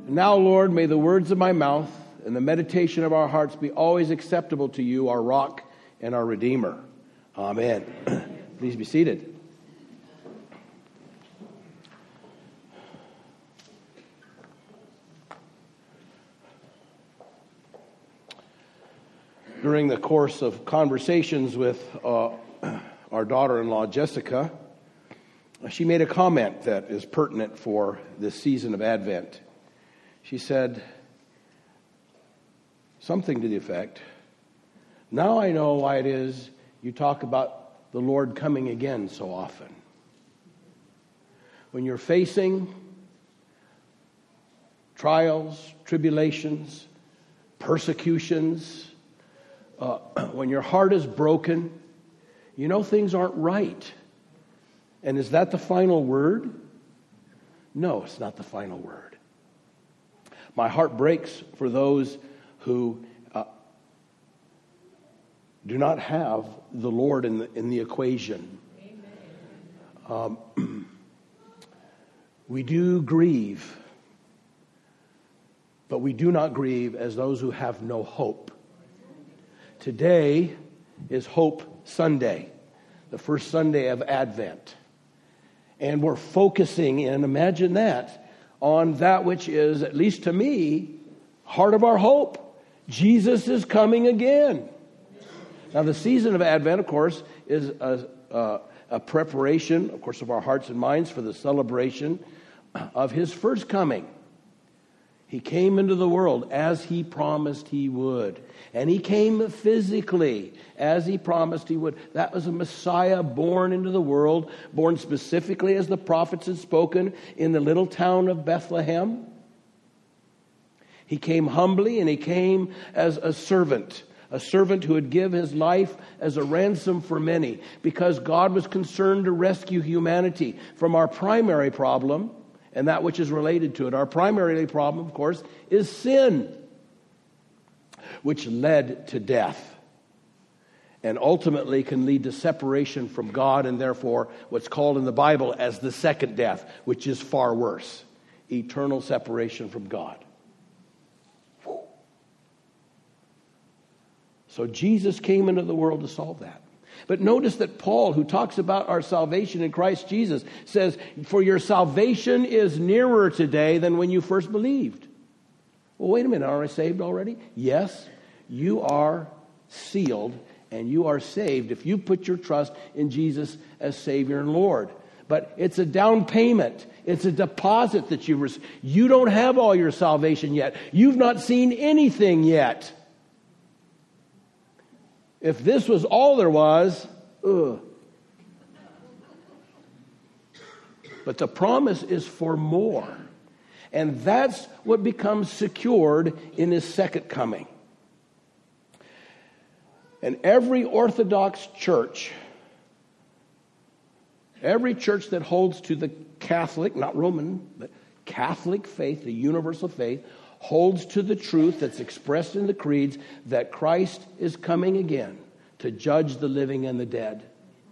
Now, Lord, may the words of my mouth and the meditation of our hearts be always acceptable to you, our rock and our Redeemer. Amen. Please be seated. During the course of conversations with our daughter-in-law, Jessica, she made a comment that is pertinent for this season of Advent. She said something to the effect, "Now I know why it is you talk about the Lord coming again so often. When you're facing trials, tribulations, persecutions, when your heart is broken, you know things aren't right. And is that the final word? No, it's not the final word. My heart breaks for those who do not have the Lord in the equation. We do grieve, but we do not grieve as those who have no hope. Today is Hope Sunday, the first Sunday of Advent. And we're focusing in, imagine that, on that which is, at least to me, heart of our hope. Jesus is coming again. Now, the season of Advent, of course, is a preparation, of course, of our hearts and minds for the celebration of his first coming. He came into the world as he promised he would. And he came physically as he promised he would. That was a Messiah born into the world, born specifically as the prophets had spoken in the little town of Bethlehem. He came humbly and he came as a servant who would give his life as a ransom for many, because God was concerned to rescue humanity from our primary problem and that which is related to it. Our primary problem, of course, is sin, which led to death and ultimately can lead to separation from God, and therefore what's called in the Bible as the second death, which is far worse, eternal separation from God. So Jesus came into the world to solve that. But notice that Paul, who talks about our salvation in Christ Jesus, says, "For your salvation is nearer today than when you first believed." Well, wait a minute, are I saved already? Yes, you are sealed and you are saved if you put your trust in Jesus as Savior and Lord. But it's a down payment. It's a deposit that you receive. You don't have all your salvation yet. You've not seen anything yet. If this was all there was, But the promise is for more. And that's what becomes secured in his second coming. And every Orthodox church, every church that holds to the Catholic, not Roman, but Catholic faith, the universal faith, holds to the truth that's expressed in the creeds that Christ is coming again to judge the living and the dead.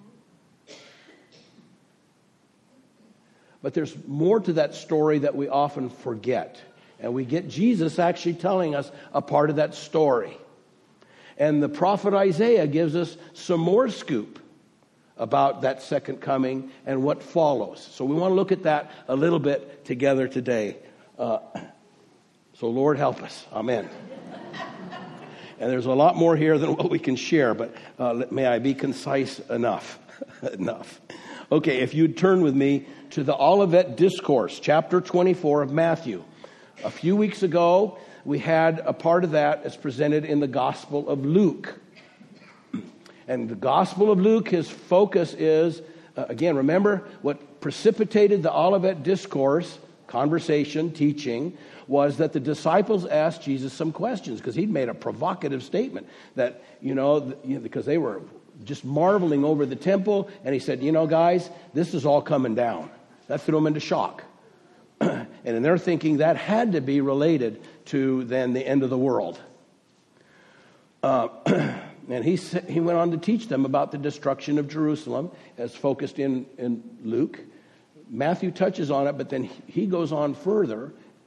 But there's more to that story that we often forget. And we get Jesus actually telling us a part of that story. And the prophet Isaiah gives us some more scoop about that second coming and what follows. So we want to look at that a little bit together today. So Lord, help us. Amen. And there's a lot more here than what we can share, but may I be concise enough. Enough. Okay, if you'd turn with me to the Olivet Discourse, chapter 24 of Matthew. A few weeks ago, we had a part of that as presented in the Gospel of Luke. And the Gospel of Luke, his focus is, again, remember what precipitated the Olivet Discourse, conversation, teaching, was that the disciples asked Jesus some questions because he'd made a provocative statement that, because they were just marveling over the temple. And he said, guys, this is all coming down. That threw them into shock. And in their thinking, that had to be related to then the end of the world. And he went on to teach them about the destruction of Jerusalem as focused in Luke. Matthew touches on it, but then he goes on further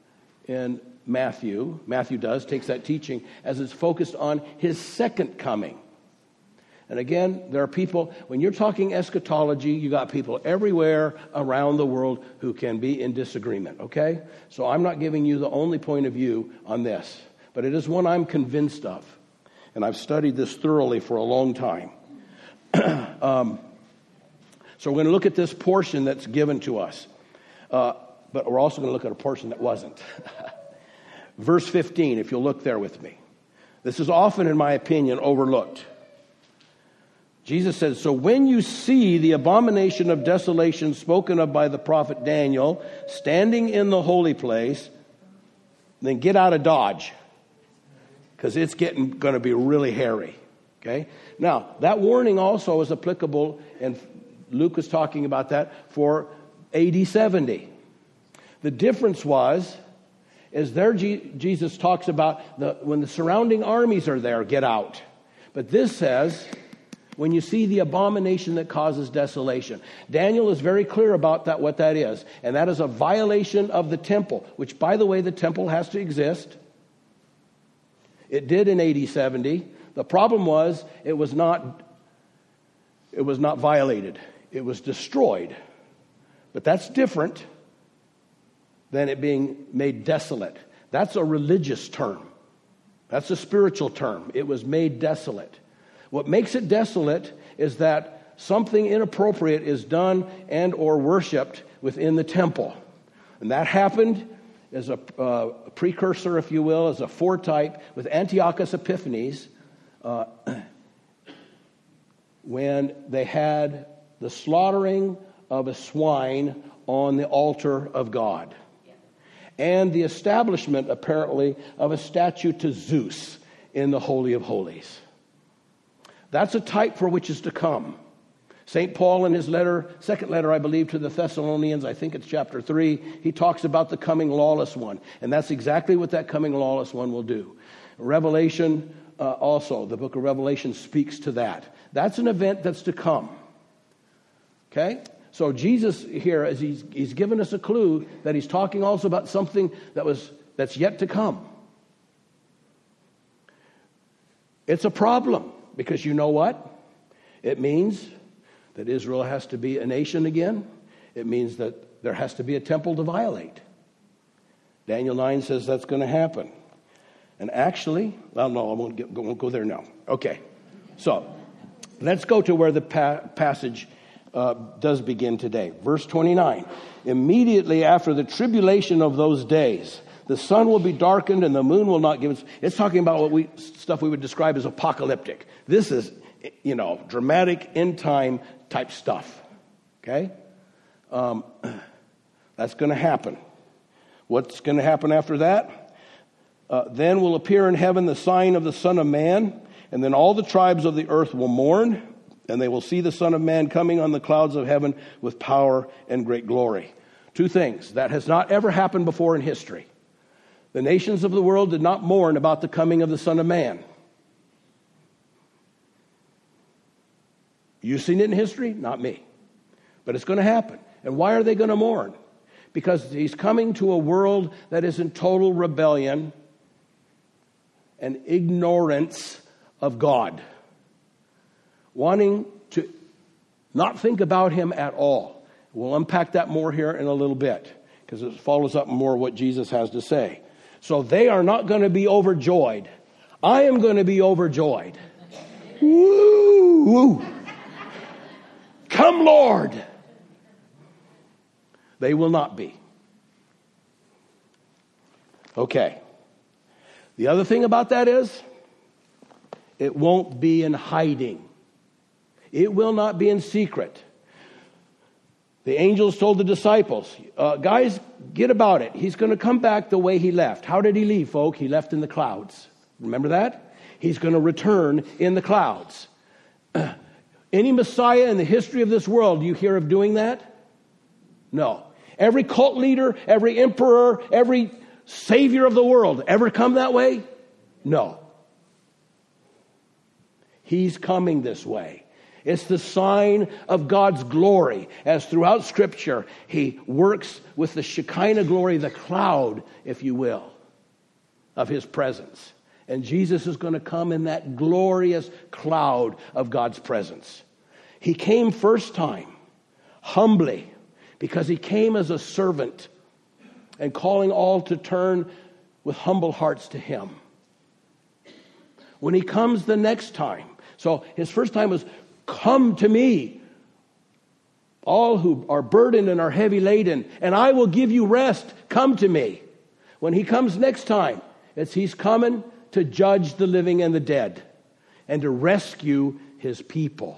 in Matthew. Matthew takes that teaching as it's focused on his second coming. And again, there are people, when you're talking eschatology, you got people everywhere around the world who can be in disagreement, okay? So I'm not giving you the only point of view on this, but it is one I'm convinced of. And I've studied this thoroughly for a long time. So we're going to look at this portion that's given to us. But we're also going to look at a portion that wasn't. Verse 15, if you'll look there with me. This is often, in my opinion, overlooked. Jesus says, so when you see the abomination of desolation spoken of by the prophet Daniel standing in the holy place, then get out of Dodge, because it's going to be really hairy. Okay? Now, that warning also is applicable, and Luke was talking about that, for AD 70. The difference is there Jesus talks about when the surrounding armies are there, get out. But this says, when you see the abomination that causes desolation. Daniel is very clear about that, what that is. And that is a violation of the temple, which, by the way, the temple has to exist. It did in AD 70. The problem was it was not violated. It was destroyed. But that's different than it being made desolate. That's a religious term. That's a spiritual term. It was made desolate. What makes it desolate is that something inappropriate is done and or worshipped within the temple. And that happened as a precursor, if you will, as a foretype with Antiochus Epiphanes when they had the slaughtering of a swine on the altar of God. And the establishment, apparently, of a statue to Zeus in the Holy of Holies. That's a type for which is to come. St. Paul in his second letter, I believe, to the Thessalonians, I think it's chapter 3, he talks about the coming lawless one. And that's exactly what that coming lawless one will do. Revelation also, the book of Revelation speaks to that. That's an event that's to come. Okay? So Jesus here, as he's given us a clue that he's talking also about something that's yet to come. It's a problem. Because you know what? It means that Israel has to be a nation again. It means that there has to be a temple to violate. Daniel 9 says that's going to happen. And actually, well, no, I won't go there now. Okay. So, let's go to where the passage does begin today. Verse 29. Immediately after the tribulation of those days, the sun will be darkened and the moon will not give its... It's talking about stuff we would describe as apocalyptic. This is, dramatic end-time type stuff. Okay? That's going to happen. What's going to happen after that? Then will appear in heaven the sign of the Son of Man, and then all the tribes of the earth will mourn, and they will see the Son of Man coming on the clouds of heaven with power and great glory. Two things. That has not ever happened before in history. The nations of the world did not mourn about the coming of the Son of Man. You've seen it in history? Not me. But it's going to happen. And why are they going to mourn? Because he's coming to a world that is in total rebellion and ignorance of God. Wanting to not think about him at all. We'll unpack that more here in a little bit, because it follows up more what Jesus has to say. So they are not going to be overjoyed. I am going to be overjoyed. Woo! Woo! Come, Lord! They will not be. Okay. The other thing about that is, it won't be in hiding. It will not be in secret. The angels told the disciples, guys, get about it. He's going to come back the way he left. How did he leave, folk? He left in the clouds. Remember that? He's going to return in the clouds. Any Messiah in the history of this world, do you hear of doing that? No. Every cult leader, every emperor, every savior of the world ever come that way? No. He's coming this way. It's the sign of God's glory, as throughout Scripture, he works with the Shekinah glory, the cloud, if you will, of his presence. And Jesus is going to come in that glorious cloud of God's presence. He came first time, humbly, because he came as a servant and calling all to turn with humble hearts to him. When he comes the next time, so his first time was, come to me, all who are burdened and are heavy laden, and I will give you rest. Come to me. When he comes next time, he's coming to judge the living and the dead and to rescue his people.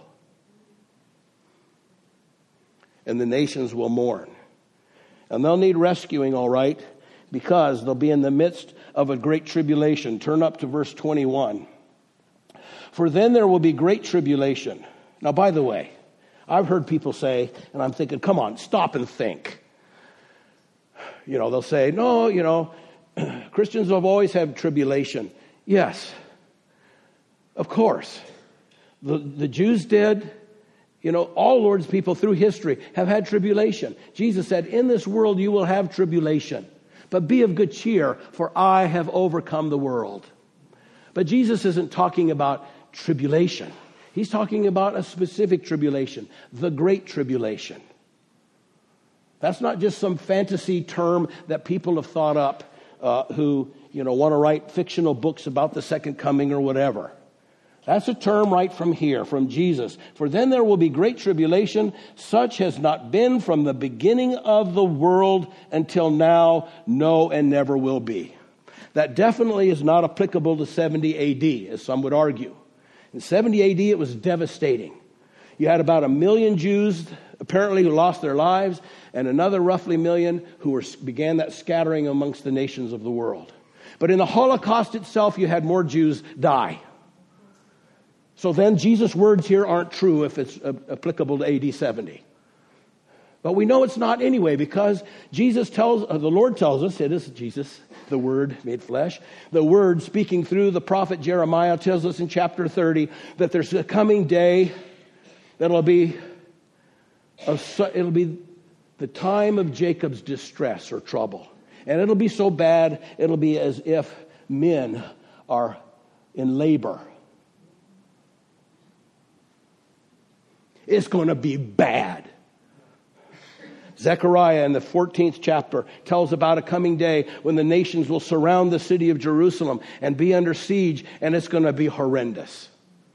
And the nations will mourn. And they'll need rescuing, all right, because they'll be in the midst of a great tribulation. Turn up to verse 21. For then there will be great tribulation. Now, by the way, I've heard people say, and I'm thinking, come on, stop and think. They'll say, no, Christians have always had tribulation. Yes, of course. The Jews did. All Lord's people through history have had tribulation. Jesus said, in this world you will have tribulation. But be of good cheer, for I have overcome the world. But Jesus isn't talking about tribulation. He's talking about a specific tribulation, the Great Tribulation. That's not just some fantasy term that people have thought up who want to write fictional books about the second coming or whatever. That's a term right from here, from Jesus. For then there will be great tribulation, such has not been from the beginning of the world until now, no, and never will be. That definitely is not applicable to 70 AD, as some would argue. In 70 AD, it was devastating. You had about 1 million Jews, apparently, who lost their lives, and another roughly 1 million who began that scattering amongst the nations of the world. But in the Holocaust itself, you had more Jews die. So then Jesus' words here aren't true if it's applicable to AD 70. But we know it's not anyway, because the Lord tells us, it is Jesus, the Word made flesh. The Word speaking through the prophet Jeremiah tells us in chapter 30 that there's a coming day that'll be the time of Jacob's distress or trouble. And it'll be so bad, it'll be as if men are in labor. It's going to be bad. Zechariah in the 14th chapter tells about a coming day when the nations will surround the city of Jerusalem and be under siege, and it's going to be horrendous.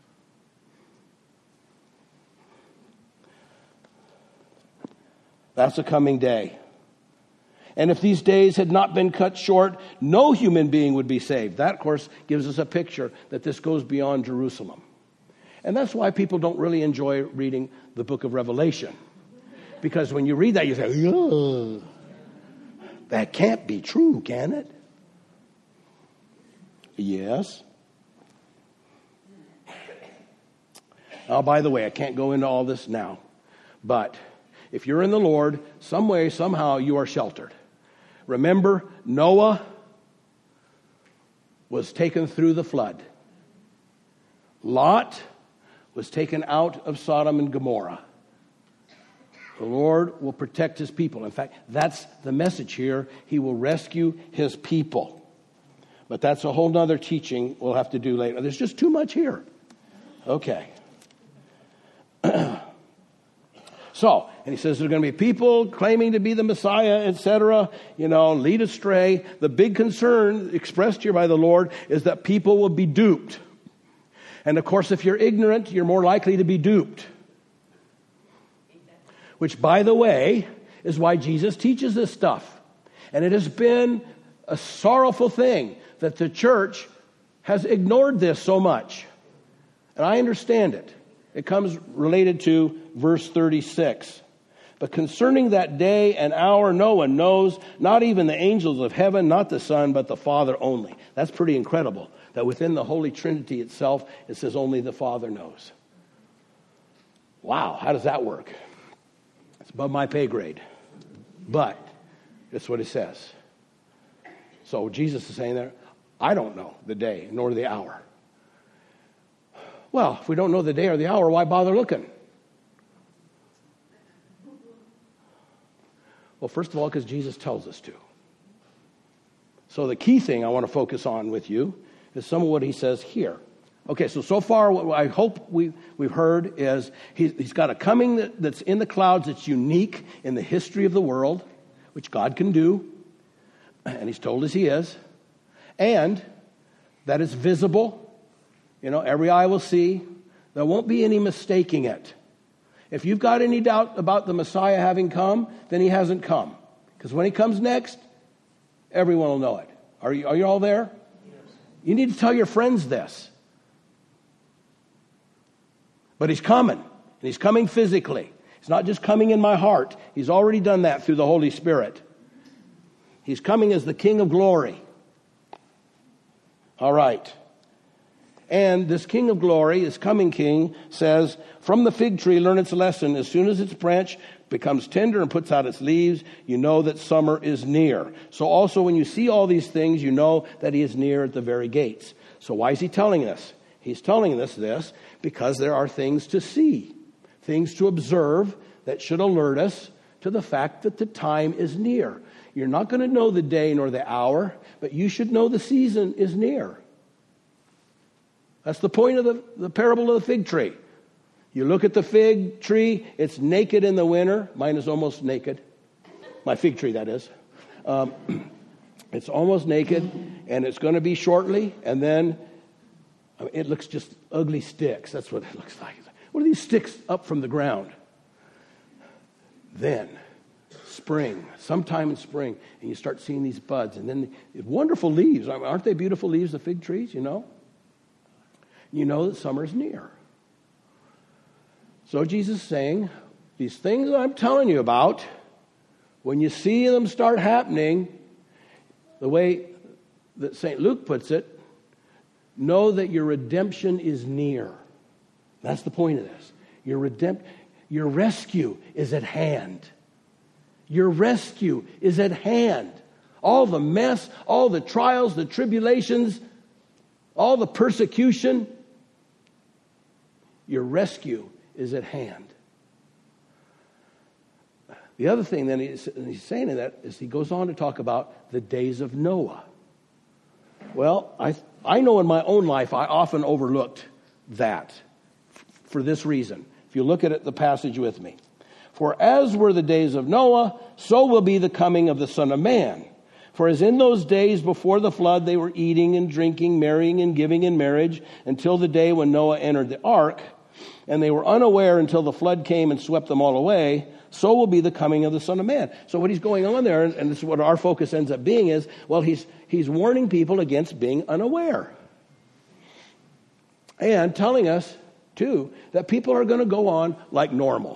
That's a coming day. And if these days had not been cut short, no human being would be saved. That, of course, gives us a picture that this goes beyond Jerusalem. And that's why people don't really enjoy reading the book of Revelation. Because when you read that, you say, ugh, that can't be true, can it? Yes. Now, by the way, I can't go into all this now. But if you're in the Lord, some way, somehow, you are sheltered. Remember, Noah was taken through the flood. Lot was taken out of Sodom and Gomorrah. The Lord will protect his people. In fact, that's the message here. He will rescue his people. But that's a whole nother teaching we'll have to do later. There's just too much here. Okay. So, and he says there are going to be people claiming to be the Messiah, etc., lead astray. The big concern expressed here by the Lord is that people will be duped. And of course, if you're ignorant, you're more likely to be duped. Which, by the way, is why Jesus teaches this stuff. And it has been a sorrowful thing that the church has ignored this so much. And I understand it. It comes related to verse 36. But concerning that day and hour, no one knows, not even the angels of heaven, not the Son, but the Father only. That's pretty incredible, that within the Holy Trinity itself, it says only the Father knows. Wow, how does that work? It's above my pay grade. But that's what it says. So Jesus is saying there, I don't know the day nor the hour. Well, if we don't know the day or the hour, why bother looking? Well, first of all, because Jesus tells us to. So the key thing I want to focus on with you is some of what he says here. Okay, so far what I hope we've heard is he's got a coming that's in the clouds that's unique in the history of the world, which God can do, and he's told us he is, and that it's visible. Every eye will see. There won't be any mistaking it. If you've got any doubt about the Messiah having come, then he hasn't come. Because when he comes next, everyone will know it. Are you all there? Yes. You need to tell your friends this. But he's coming, and he's coming physically. He's not just coming in my heart. He's already done that through the Holy Spirit. He's coming as the King of glory. All right. And this King of glory, this coming King, says, from the fig tree learn its lesson. As soon as its branch becomes tender and puts out its leaves, you know that summer is near. So also when you see all these things, you know that he is near at the very gates. So why is he telling us? He's telling us this because there are things to see, things to observe that should alert us to the fact that the time is near. You're not going to know the day nor the hour, but you should know the season is near. That's the point of the parable of the fig tree. You look at the fig tree, it's naked in the winter. Mine is almost naked. My fig tree, that is. It's almost naked, and it's going to be shortly, and then it looks just ugly sticks. That's what it looks like. What are these sticks up from the ground? Then, spring, sometime in spring, and you start seeing these buds, and then wonderful leaves. Aren't they beautiful leaves, the fig trees, You know that summer's near. So Jesus is saying, these things that I'm telling you about, when you see them start happening, the way that St. Luke puts it, know that your redemption is near. That's the point of this. Your rescue is at hand. Your rescue is at hand. All the mess, all the trials, the tribulations, all the persecution, your rescue is at hand. The other thing then he's saying in that is he goes on to talk about the days of Noah. Well, I know in my own life I often overlooked that for this reason. If you look at the passage with me. For as were the days of Noah, so will be the coming of the Son of Man. For as in those days before the flood, they were eating and drinking, marrying and giving in marriage, until the day when Noah entered the ark, and they were unaware until the flood came and swept them all away, so will be the coming of the Son of Man. So what he's going on there, and this is what our focus ends up being, is, well, he's warning people against being unaware. And telling us, too, that people are going to go on like normal.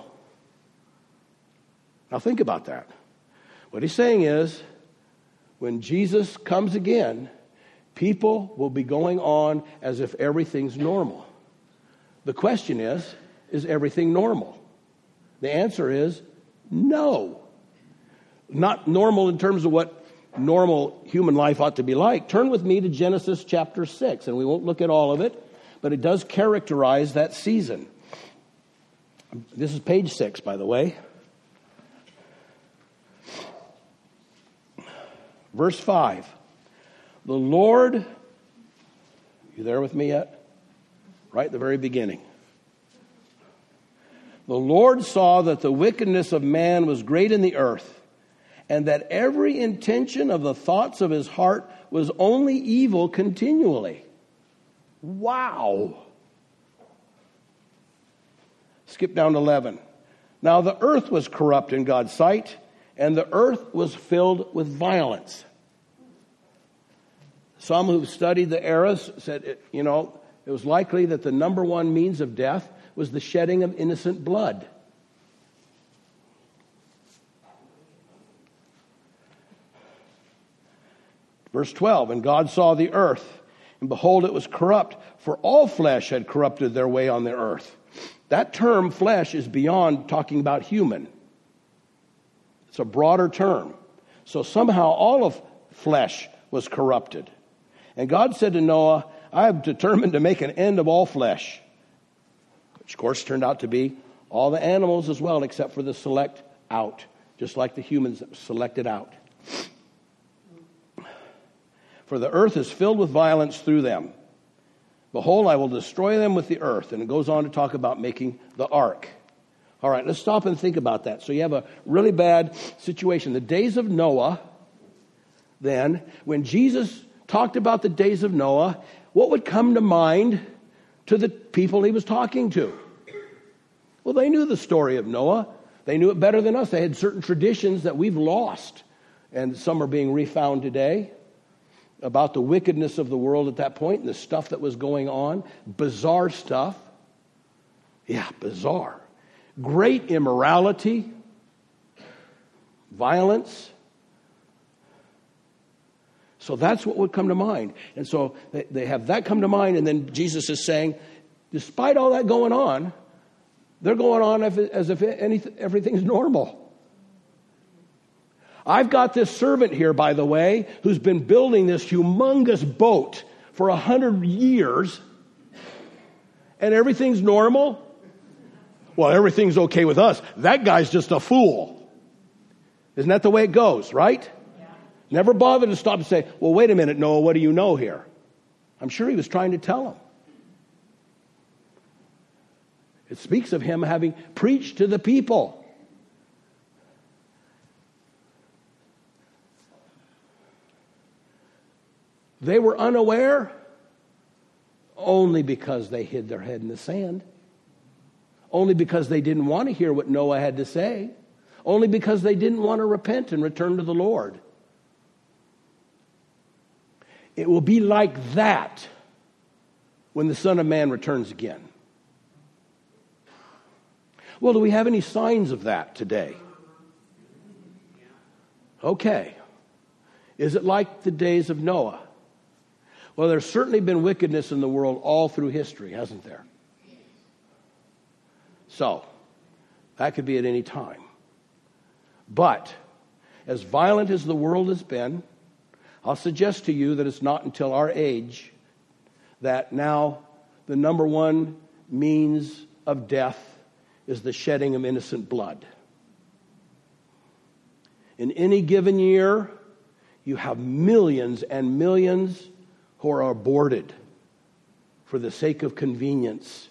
Now think about that. What he's saying is, when Jesus comes again, people will be going on as if everything's normal. The question is everything normal? The answer is no. Not normal in terms of what normal human life ought to be like. Turn with me to Genesis chapter 6, and we won't look at all of it, but it does characterize that season. This is page 6, by the way. Verse 5. The Lord, you there with me yet? Right at the very beginning. The Lord saw that the wickedness of man was great in the earth, and that every intention of the thoughts of his heart was only evil continually. Wow. Skip down to 11. Now the earth was corrupt in God's sight, and the earth was filled with violence. Some who've studied the eras said, it was likely that the number one means of death was the shedding of innocent blood. Verse 12, and God saw the earth, and behold, it was corrupt, for all flesh had corrupted their way on the earth. That term, flesh, is beyond talking about human. It's a broader term. So somehow all of flesh was corrupted. And God said to Noah, I have determined to make an end of all flesh, which of course turned out to be all the animals as well, except for the select out, just like the humans selected out. For the earth is filled with violence through them. Behold, I will destroy them with the earth. And it goes on to talk about making the ark. All right, let's stop and think about that. So you have a really bad situation. The days of Noah, then, when Jesus talked about the days of Noah, what would come to mind to the people he was talking to? Well, they knew the story of Noah. They knew it better than us. They had certain traditions that we've lost, and some are being refound today, about the wickedness of the world at that point and the stuff that was going on. Bizarre stuff. Yeah, bizarre. Great immorality, violence. So that's what would come to mind. And so they have that come to mind, and then Jesus is saying, despite all that going on, they're going on as if everything's normal. I've got this servant here, by the way, who's been building this humongous boat for 100 years, and everything's normal. Well, everything's okay with us. That guy's just a fool. Isn't that the way it goes, right? Yeah. Never bothered to stop and say, well, wait a minute, Noah, what do you know here? I'm sure he was trying to tell him. It speaks of him having preached to the people. They were unaware only because they hid their head in the sand. Only because they didn't want to hear what Noah had to say. Only because they didn't want to repent and return to the Lord. It will be like that when the Son of Man returns again. Well, do we have any signs of that today? Okay. Is it like the days of Noah? Well, there's certainly been wickedness in the world all through history, hasn't there? So, that could be at any time. But, as violent as the world has been, I'll suggest to you that it's not until our age that now the number one means of death is the shedding of innocent blood. In any given year, you have millions and millions who are aborted for the sake of convenience.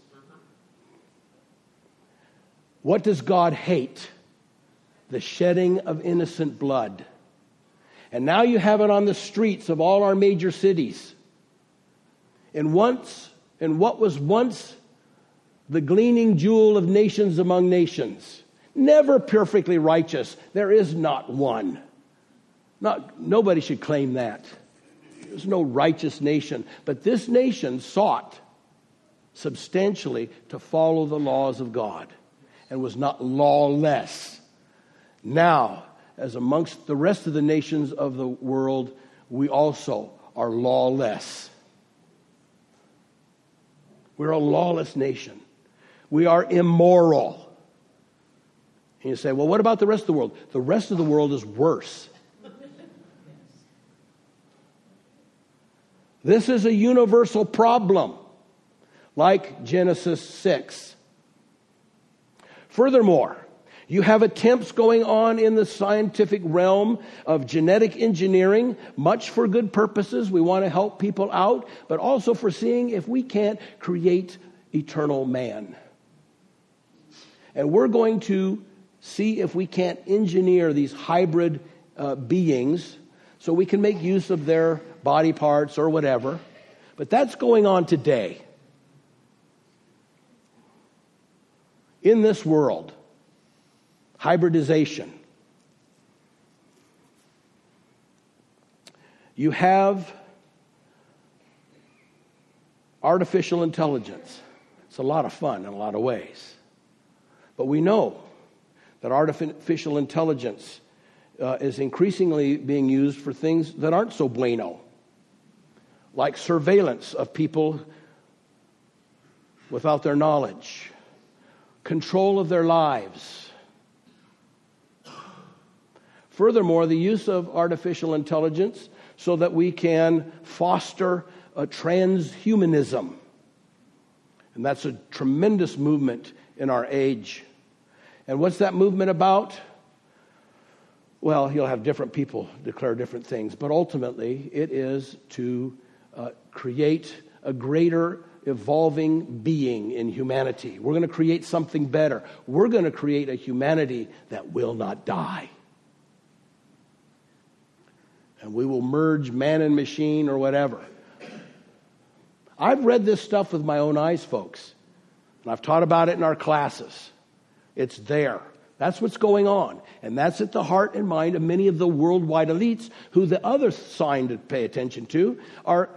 What does God hate? The shedding of innocent blood. And now you have it on the streets of all our major cities. And what was once the gleaming jewel of nations among nations, never perfectly righteous. There is not one. Nobody should claim that. There's no righteous nation. But this nation sought substantially to follow the laws of God and was not lawless. Now, as amongst the rest of the nations of the world, we also are lawless. We're a lawless nation. We are immoral. And you say, well, what about the rest of the world? The rest of the world is worse. This is a universal problem, like Genesis 6. Furthermore, you have attempts going on in the scientific realm of genetic engineering, much for good purposes. We want to help people out, but also for seeing if we can't create eternal man. And we're going to see if we can't engineer these hybrid beings so we can make use of their body parts or whatever. But that's going on today. In this world, hybridization. You have artificial intelligence. It's a lot of fun in a lot of ways. But we know that artificial intelligence is increasingly being used for things that aren't so bueno, like surveillance of people without their knowledge, control of their lives. Furthermore, the use of artificial intelligence so that we can foster a transhumanism. And that's a tremendous movement in our age. And what's that movement about? Well, you'll have different people declare different things, but ultimately it is to create a greater evolving being in humanity. We're going to create something better. We're going to create a humanity that will not die. And we will merge man and machine or whatever. I've read this stuff with my own eyes, folks. And I've taught about it in our classes. It's there. That's what's going on. And that's at the heart and mind of many of the worldwide elites who the other sign to pay attention to are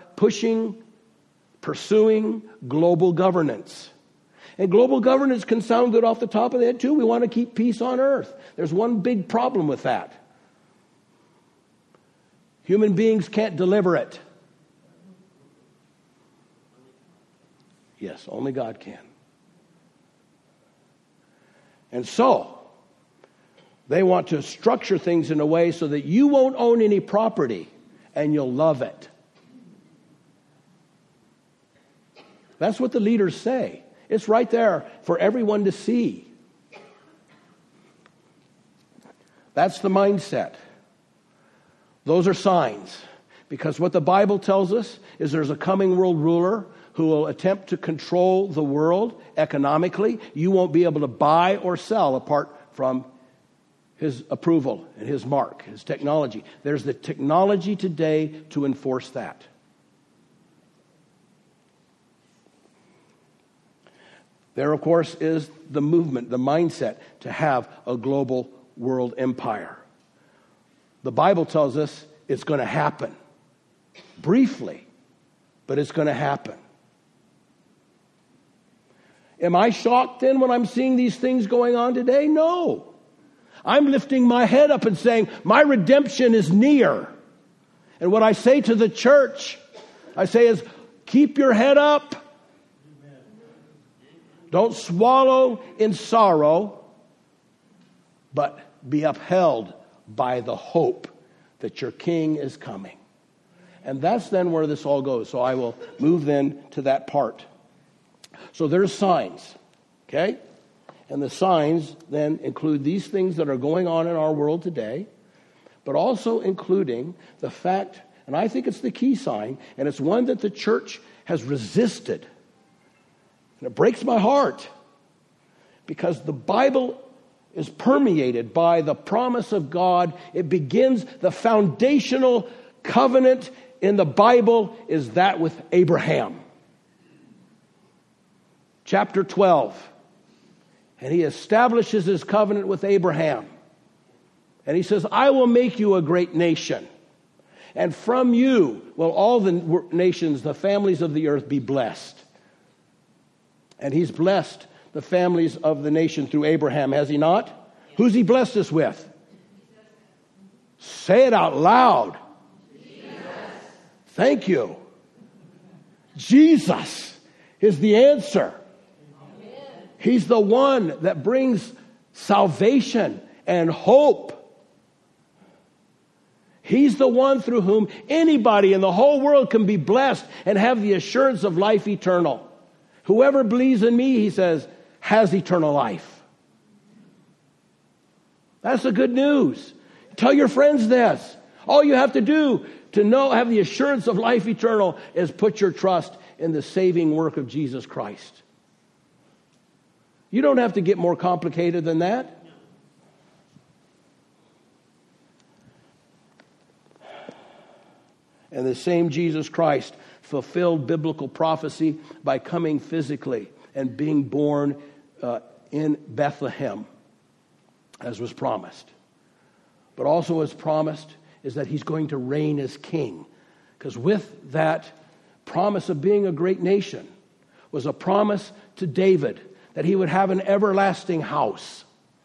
pursuing global governance. And global governance can sound good off the top of the head too. We want to keep peace on earth. There's one big problem with that. Human beings can't deliver it. Yes, only God can. And so, they want to structure things in a way so that you won't own any property and you'll love it. That's what the leaders say. It's right there for everyone to see. That's the mindset. Those are signs. Because what the Bible tells us is there's a coming world ruler who will attempt to control the world economically. You won't be able to buy or sell apart from his approval and his mark, his technology. There's the technology today to enforce that. There, of course, is the movement, the mindset to have a global world empire. The Bible tells us it's going to happen. Briefly, but it's going to happen. Am I shocked then when I'm seeing these things going on today? No. I'm lifting my head up and saying, my redemption is near. And what I say to the church, I say is, keep your head up. Don't swallow in sorrow, but be upheld by the hope that your King is coming. And that's then where this all goes. So I will move then to that part. So there's signs, okay? And the signs then include these things that are going on in our world today, but also including the fact, and I think it's the key sign, and it's one that the church has resisted. And it breaks my heart because the Bible is permeated by the promise of God. It begins, the foundational covenant in the Bible is that with Abraham. Chapter 12. And he establishes his covenant with Abraham. And he says, I will make you a great nation. And from you will all the nations, the families of the earth be blessed. And he's blessed the families of the nation through Abraham, has he not? Yes. Who's he blessed us with? Say it out loud. Jesus. Thank you. Jesus is the answer. Amen. He's the one that brings salvation and hope. He's the one through whom anybody in the whole world can be blessed and have the assurance of life eternal. Whoever believes in me, he says, has eternal life. That's the good news. Tell your friends this. All you have to do to know, have the assurance of life eternal is put your trust in the saving work of Jesus Christ. You don't have to get more complicated than that. And the same Jesus Christ fulfilled biblical prophecy by coming physically and being born in Bethlehem, as was promised. But also as promised is that he's going to reign as king. Because with that promise of being a great nation was a promise to David that he would have an everlasting house.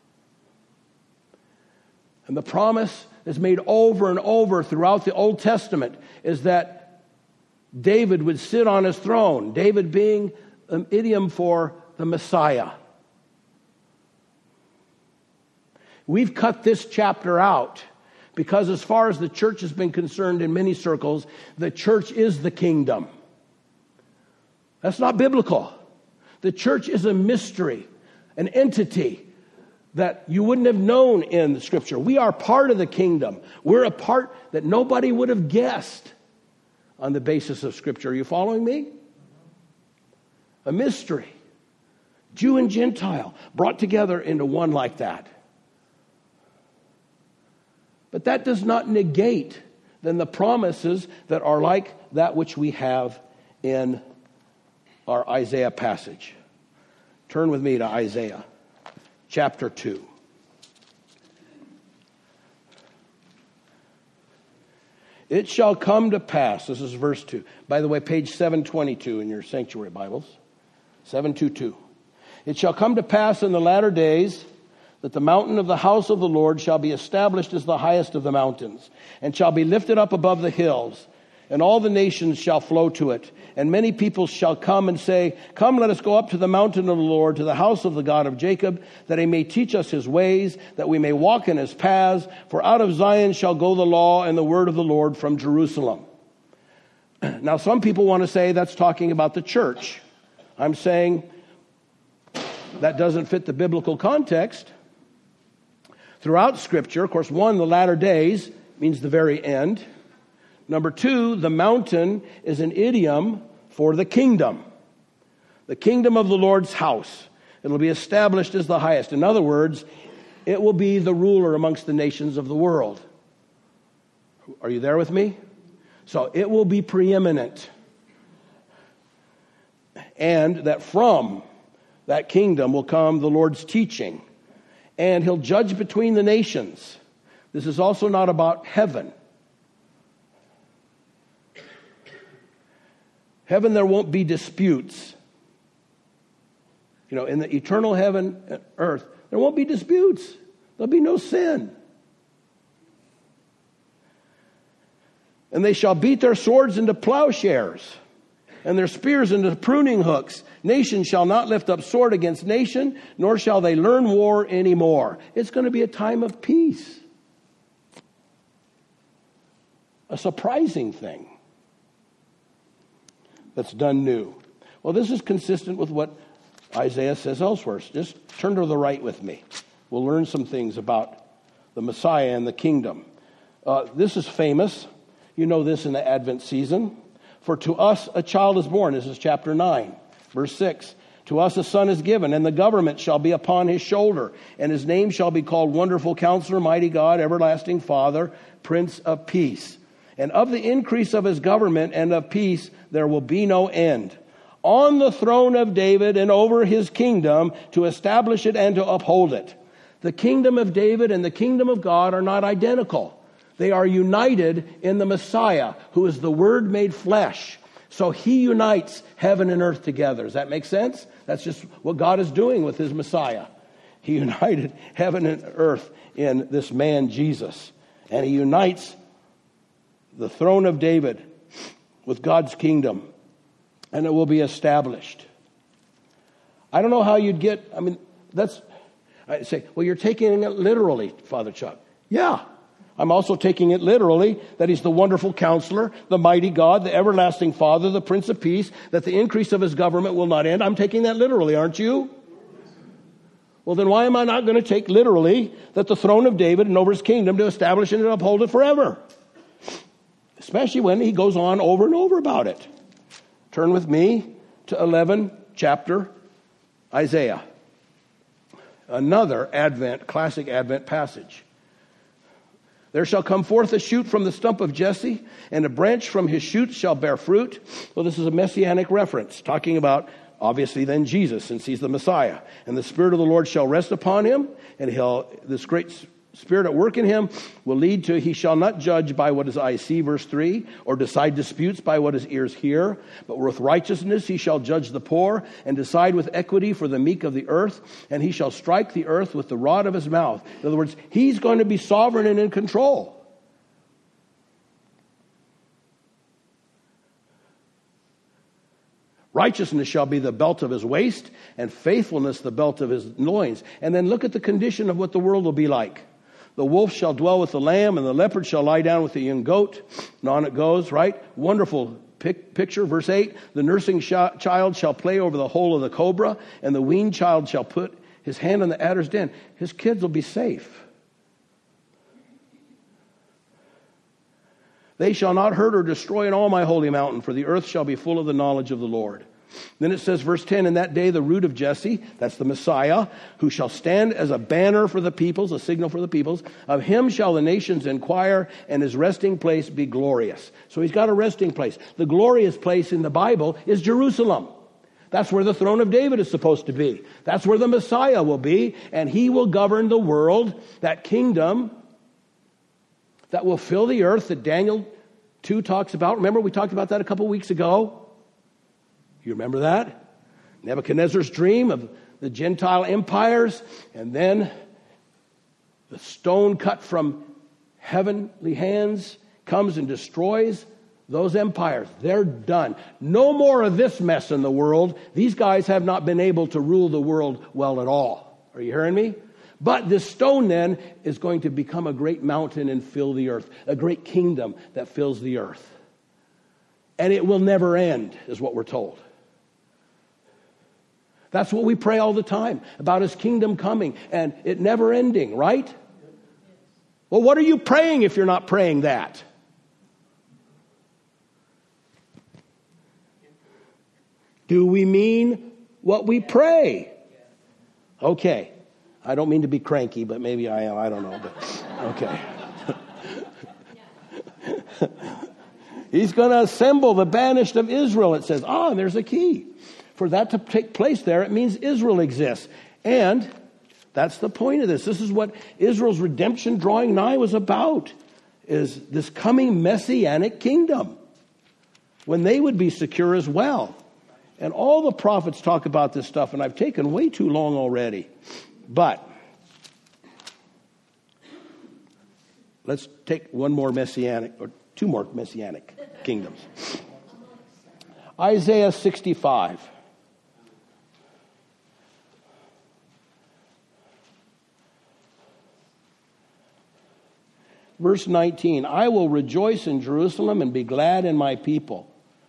And the promise is made over and over throughout the Old Testament is that David would sit on his throne, David being an idiom for the Messiah. We've cut this chapter out because as far as the church has been concerned in many circles, the church is the kingdom. That's not biblical. The church is a mystery, an entity that you wouldn't have known in the Scripture. We are part of the kingdom. We're a part that nobody would have guessed on the basis of Scripture. Are you following me? A mystery. Jew and Gentile brought together into one like that. But that does not negate then the promises that are like that which we have in our Isaiah passage. Turn with me to Isaiah chapter 2. It shall come to pass, this is verse 2. By the way, page 722 in your sanctuary Bibles. 722. It shall come to pass in the latter days that the mountain of the house of the Lord shall be established as the highest of the mountains, and shall be lifted up above the hills, and all the nations shall flow to it. And many people shall come and say, Come, let us go up to the mountain of the Lord, to the house of the God of Jacob, that he may teach us his ways, that we may walk in his paths. For out of Zion shall go the law and the word of the Lord from Jerusalem. Now, some people want to say that's talking about the church. I'm saying that doesn't fit the biblical context. Throughout Scripture, of course, one, the latter days means the very end. Number two, the mountain is an idiom for the kingdom of the Lord's house. It'll be established as the highest. In other words, it will be the ruler amongst the nations of the world. Are you there with me? So it will be preeminent. And that from that kingdom will come the Lord's teaching. And he'll judge between the nations. This is also not about heaven. Heaven, there won't be disputes. You know, in the eternal heaven and earth, there won't be disputes. There'll be no sin. And they shall beat their swords into plowshares, and their spears into pruning hooks. Nation shall not lift up sword against nation, nor shall they learn war anymore. It's going to be a time of peace. A surprising thing that's done new. Well, this is consistent with what Isaiah says elsewhere. Just turn to the right with me. We'll learn some things about the Messiah and the kingdom. This is famous. You know this in the Advent season. For to us a child is born. This is chapter 9, verse 6. To us a son is given, and the government shall be upon his shoulder, and his name shall be called Wonderful Counselor, Mighty God, Everlasting Father, Prince of Peace. And of the increase of his government and of peace there will be no end. On the throne of David and over his kingdom, to establish it and to uphold it. The kingdom of David and the kingdom of God are not identical. They are united in the Messiah, who is the Word made flesh. So he unites heaven and earth together. Does that make sense? That's just what God is doing with his Messiah. He united heaven and earth in this man, Jesus. And he unites the throne of David with God's kingdom. And it will be established. I don't know how you'd get, I say, well, you're taking it literally, Father Chuck. Yeah. I'm also taking it literally that he's the wonderful counselor, the mighty God, the everlasting Father, the Prince of Peace, that the increase of his government will not end. I'm taking that literally, aren't you? Well, then why am I not going to take literally that the throne of David and over his kingdom to establish and uphold it forever? Especially when he goes on over and over about it. Turn with me to 11 chapter Isaiah. Another classic Advent passage. There shall come forth a shoot from the stump of Jesse, and a branch from his shoot shall bear fruit. Well, this is a messianic reference, talking about, obviously, then Jesus, since he's the Messiah. And the Spirit of the Lord shall rest upon him, and this great Spirit at work in him will lead to, he shall not judge by what his eyes see, verse 3, or decide disputes by what his ears hear, but with righteousness he shall judge the poor, and decide with equity for the meek of the earth, and he shall strike the earth with the rod of his mouth. In other words, he's going to be sovereign and in control. Righteousness shall be the belt of his waist, and faithfulness the belt of his loins. And then look at the condition of what the world will be like. The wolf shall dwell with the lamb, and the leopard shall lie down with the young goat. And on it goes, right? Wonderful picture, verse 8, the nursing child shall play over the hole of the cobra, and the weaned child shall put his hand on the adder's den. His kids will be safe. They shall not hurt or destroy in all my holy mountain, for the earth shall be full of the knowledge of the Lord. Then it says, verse 10, in that day the root of Jesse, that's the Messiah, who shall stand as a banner for the peoples, a signal for the peoples, of him shall the nations inquire, and his resting place be glorious. So he's got a resting place. The glorious place in the Bible is Jerusalem. That's where the throne of David is supposed to be. That's where the Messiah will be, and he will govern the world, that kingdom that will fill the earth that Daniel 2 talks about. Remember, we talked about that a couple weeks ago. You remember that? Nebuchadnezzar's dream of the Gentile empires, and then the stone cut from heavenly hands comes and destroys those empires. They're done. No more of this mess in the world. These guys have not been able to rule the world well at all. Are you hearing me? But this stone then is going to become a great mountain and fill the earth, a great kingdom that fills the earth. And it will never end, is what we're told. That's what we pray all the time, about his kingdom coming and it never ending, right? Well, what are you praying if you're not praying that? Do we mean what we pray? Okay. I don't mean to be cranky, but maybe I am. I don't know. But okay. He's going to assemble the banished of Israel, it says. And there's a key. For that to take place there, it means Israel exists. And that's the point of this. This is what Israel's redemption drawing nigh was about, is this coming messianic kingdom, when they would be secure as well. And all the prophets talk about this stuff, and I've taken way too long already. But let's take one more messianic, or two more messianic kingdoms. Isaiah 65. Verse 19, I will rejoice in Jerusalem and be glad in my people.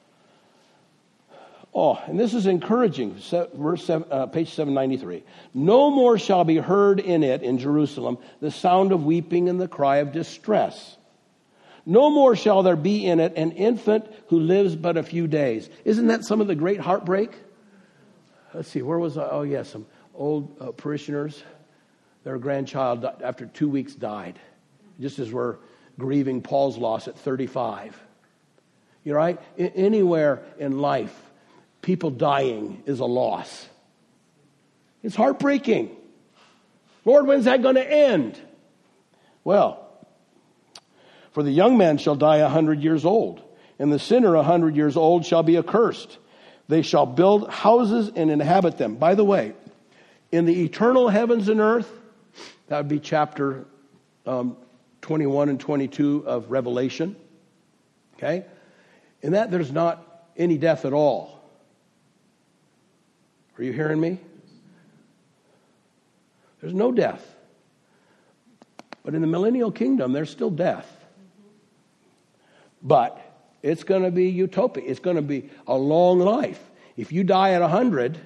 And this is encouraging. Page 793. No more shall be heard in it, in Jerusalem, the sound of weeping and the cry of distress. No more shall there be in it an infant who lives but a few days. Isn't that some of the great heartbreak? Let's see, where was I? Some old parishioners. Their grandchild, after 2 weeks, died. Just as we're grieving Paul's loss at 35. You're right? Anywhere in life, people dying is a loss. It's heartbreaking. Lord, when's that going to end? Well, for the young man shall die 100 years old, and the sinner 100 years old shall be accursed. They shall build houses and inhabit them. By the way, in the eternal heavens and earth, that would be chapter 21 and 22 of Revelation. Okay? In that, there's not any death at all. Are you hearing me? There's no death. But in the millennial kingdom, there's still death. But it's going to be utopia. It's going to be a long life. If you die at 100,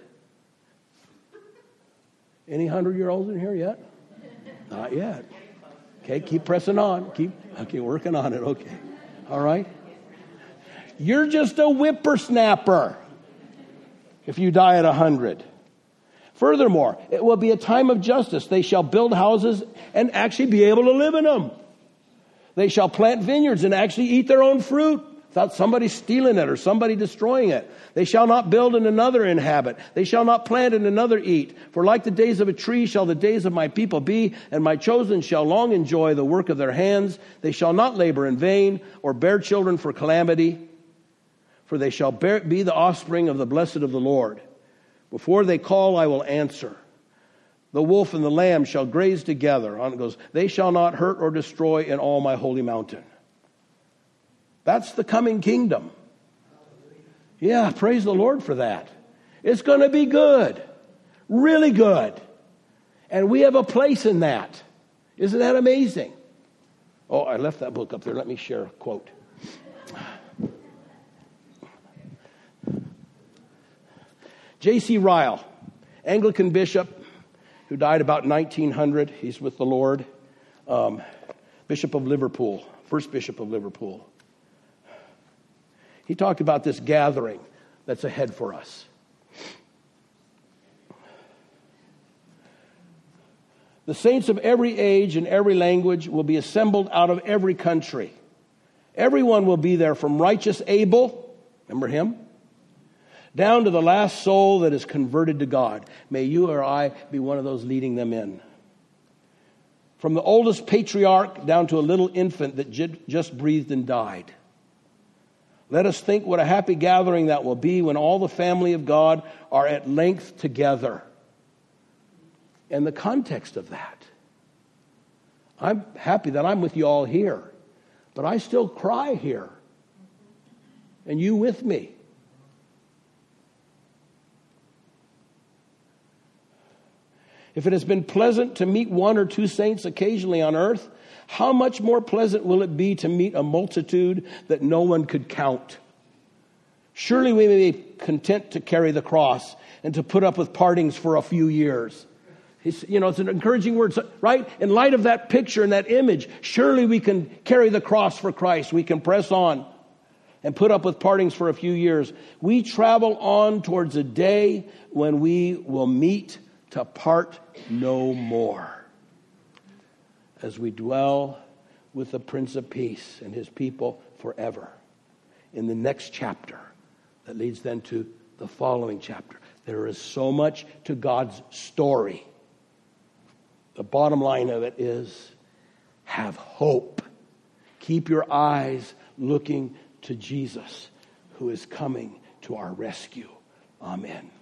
any 100-year-olds in here yet? Not yet. Okay, keep pressing on. Keep working on it. Okay. All right. You're just a whippersnapper if you die at 100. Furthermore, it will be a time of justice. They shall build houses and actually be able to live in them. They shall plant vineyards and actually eat their own fruit without somebody stealing it or somebody destroying it. They shall not build and another inhabit. They shall not plant and another eat. For like the days of a tree shall the days of my people be, and my chosen shall long enjoy the work of their hands. They shall not labor in vain or bear children for calamity, for they shall be the offspring of the blessed of the Lord. Before they call, I will answer. The wolf and the lamb shall graze together. On it goes, they shall not hurt or destroy in all my holy mountain. That's the coming kingdom. Yeah, praise the Lord for that. It's going to be good. Really good. And we have a place in that. Isn't that amazing? I left that book up there. Let me share a quote. J.C. Ryle, Anglican bishop who died about 1900. He's with the Lord. Bishop of Liverpool, first Bishop of Liverpool. He talked about this gathering that's ahead for us. The saints of every age and every language will be assembled out of every country. Everyone will be there, from righteous Abel, remember him, down to the last soul that is converted to God. May you or I be one of those leading them in. From the oldest patriarch down to a little infant that just breathed and died. Let us think what a happy gathering that will be when all the family of God are at length together. And the context of that. I'm happy that I'm with you all here, but I still cry here. And you with me. If it has been pleasant to meet one or two saints occasionally on earth, how much more pleasant will it be to meet a multitude that no one could count? Surely we may be content to carry the cross and to put up with partings for a few years. It's an encouraging word, right? In light of that picture and that image, surely we can carry the cross for Christ. We can press on and put up with partings for a few years. We travel on towards a day when we will meet to part no more, as we dwell with the Prince of Peace and his people forever. In the next chapter that leads then to the following chapter. There is so much to God's story. The bottom line of it is, have hope. Keep your eyes looking to Jesus, who is coming to our rescue. Amen.